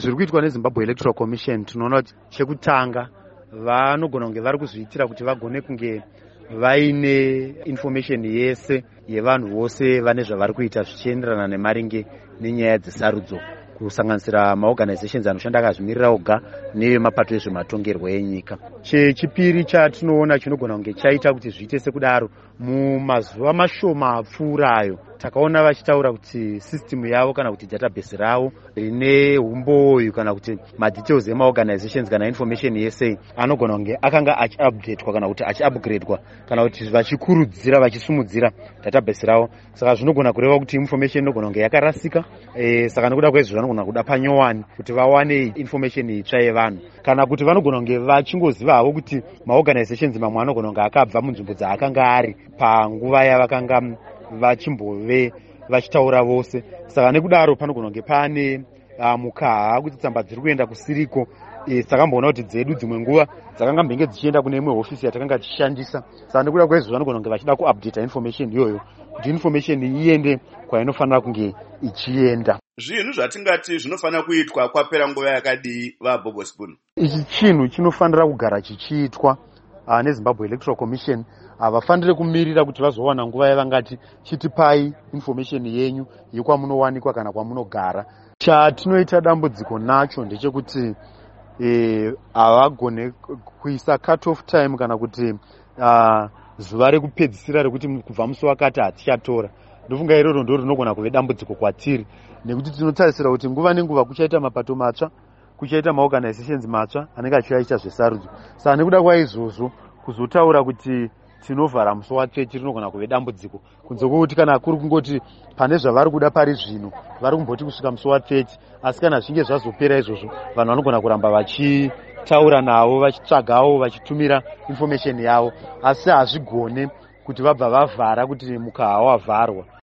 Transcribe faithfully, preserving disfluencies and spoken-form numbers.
Zviri kuitwa neZimbabwe Electoral Commission tinoona kuti chekutanga vanogona kunge vari kuzviitira kuti vagone kunge vaine information yese yevanhu vose vane zvavari kuita zvichienderana nemaringe nenyaya dzesarudzo, kusanganisira maorganizations anoshanda akazvimirira oga nevemapato ezvematongerwo enyika. Chechipiri chatinoona chinogona kunge chaita kuti zviite sekudaro, mumazuva mashoma apfuurayo takaona vachitaura kuti system yavo kana kuti database ravo rine umboyu kana kuti madetails emaorganizations kana information yese anogona kunge akanga achiupdatewa kana kuti achiupgradewa kana kuti vachikurudzira vachisumudzira database ravo. Saka zvinogona kureva kuti information inogona kunge yakarasika. E, saka nekuda kwezvo vanogona kuda panyowani kuti vawane information itsva yevanhu, kana kuti vanogona kunge vachingoziva havo kuti maorganizations mamwe anogona kunge akabva munzvimbo dzaakanga ari panguva yavakanga vachimbove vachitaura vose. Saka nekudaro panogona kunge pane uh, mukaha kuti tsamba dziri kuenda kusiriko. E, takamboona kuti dzedu dzimwe nguva dzakanga mbenge dzichienda kune imwe hofisi yatakanga tichishandisa. Saka nekuda kwezvo vanogona kunge vachida kuupdata information iyoyo kuti information iende kwainofanira kunge ichienda. Zvinhu zvatingati zvinofanira kuitwa kwapera nguva yakadii vaBobo Spoon? Ichi chinhu chinofanira kugara chichiitwa uh, neZimbabwe Electoral Commission. Havafanire kumirira kuti vazowana nguva yavangati chitipai information yenyu yekwamunowanikwa kana kwamunogara. Chatinoita dambudziko nacho ndechekuti havagone e, kuisa cut off time kana kuti uh, zuva rekupedzisira rekuti kubva musi wakati hatichatora. Ndofunga iroro ndo rinogona kuve dambudziko kwatiri, nekuti tinotarisira kuti nguva nenguva kuchaita mapato matsva, kuchaita maorganizations matsva anenge achiaita zvesarudzo. Saka nekuda kwaizvozvo kuzotaura kuti tinovhara musi watsveti rinogona kuve dambudziko, kunze kwokuti kana kuri kungoti pane zvavari kuda pari zvino vari kumboti kusvika musi watsveti, asi kana zvinge zvazopera izvozvo vanhu vanogona kuramba vachitaura navo, vachitsvagawo, vachitumira information yavo, asi hazvigone kuti vabva vavhara kuti mukaha wavharwa.